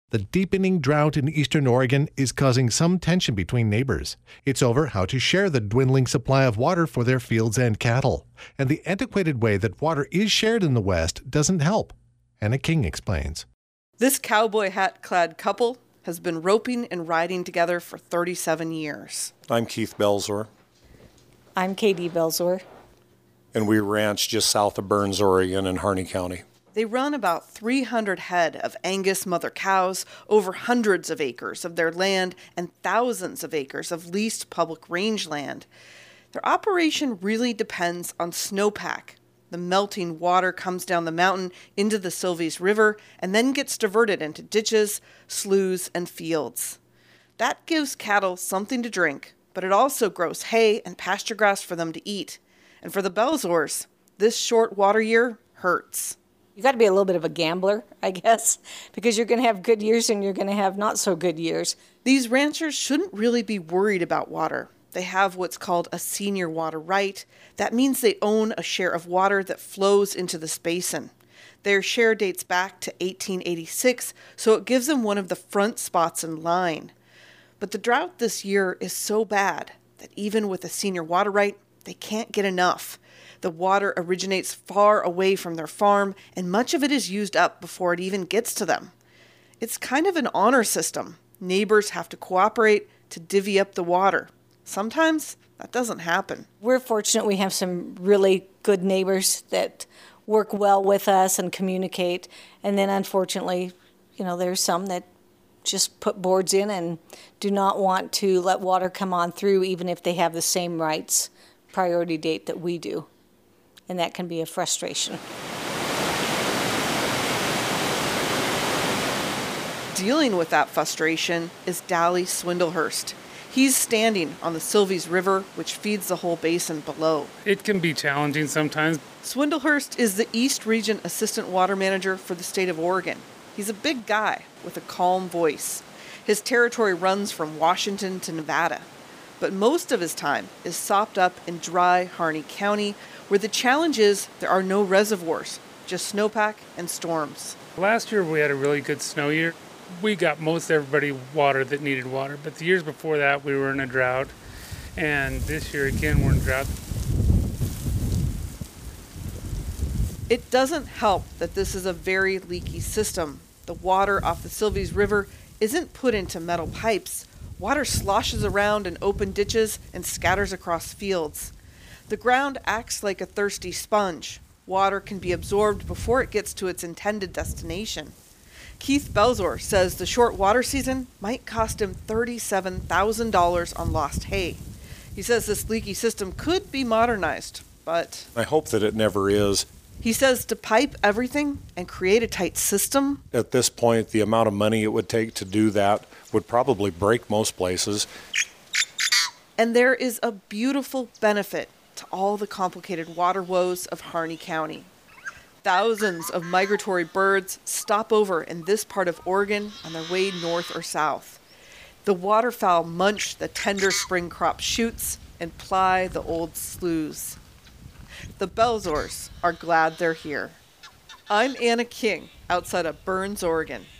The deepening drought in eastern Oregon is causing some tension between neighbors. It's over how to share the dwindling supply of water for their fields and cattle. And the antiquated way that water is shared in the West doesn't help. Anna King explains. This cowboy hat-clad couple has been roping and riding together for 37 years. I'm Keith Belzor. I'm Katie Belzor. And we ranch just south of Burns, Oregon in Harney County. They run about 300 head of Angus mother cows over hundreds of acres of their land and thousands of acres of leased public rangeland. Their operation really depends on snowpack. The melting water comes down the mountain into the Silvies River and then gets diverted into ditches, sloughs, and fields. That gives cattle something to drink, but it also grows hay and pasture grass for them to eat. And for the Belzors, this short water year hurts. You got to be a little bit of a gambler, I guess, because you're going to have good years and you're going to have not so good years. These ranchers shouldn't really be worried about water. They have what's called a senior water right. That means they own a share of water that flows into this basin. Their share dates back to 1886, so it gives them one of the front spots in line. But the drought this year is so bad that even with a senior water right, they can't get enough. The water originates far away from their farm, and much of it is used up before it even gets to them. It's kind of an honor system. Neighbors have to cooperate to divvy up the water. Sometimes that doesn't happen. We're fortunate we have some really good neighbors that work well with us and communicate. And then unfortunately, there's some that just put boards in and do not want to let water come on through, even if they have the same rights priority date that we do. And that can be a frustration. Dealing with that frustration is Dally Swindlehurst. He's standing on the Silvies River, which feeds the whole basin below. It can be challenging sometimes. Swindlehurst is the East Region Assistant Water Manager for the state of Oregon. He's a big guy with a calm voice. His territory runs from Washington to Nevada. But most of his time is sopped up in dry Harney County, where the challenge is there are no reservoirs, just snowpack and storms. Last year we had a really good snow year. We got most everybody water that needed water, but the years before that we were in a drought, and this year again we're in drought. It doesn't help that this is a very leaky system. The water off the Silvies River isn't put into metal pipes. Water sloshes around in open ditches and scatters across fields. The ground acts like a thirsty sponge. Water can be absorbed before it gets to its intended destination. Keith Belzor says the short water season might cost him $37,000 on lost hay. He says this leaky system could be modernized, but I hope that it never is. He says to pipe everything and create a tight system. At this point, the amount of money it would take to do that would probably break most places. And there is a beautiful benefit to all the complicated water woes of Harney County. Thousands of migratory birds stop over in this part of Oregon on their way north or south. The waterfowl munch the tender spring crop shoots and ply the old sloughs. The Belzors are glad they're here. I'm Anna King, outside of Burns, Oregon.